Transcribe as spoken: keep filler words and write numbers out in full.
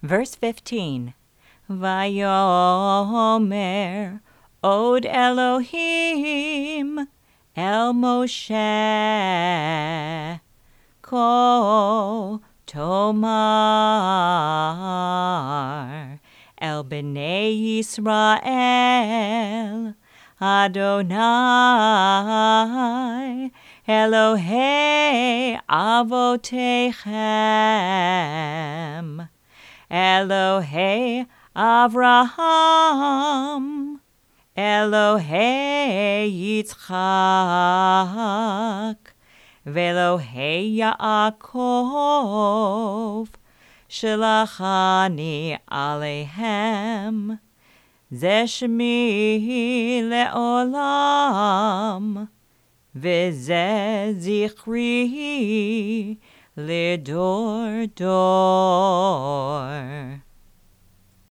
Verse fifteen. Vayomer Od Elohim El Moshe Ko Tomar El Bnei Yisrael Adonai Elohei Avotechem Elohei Avraham Elohei Yitzchak Velohei Yaakov Shelachani Alehem Ze Shemi Le'olam V'ze Zichri Lidor Dor.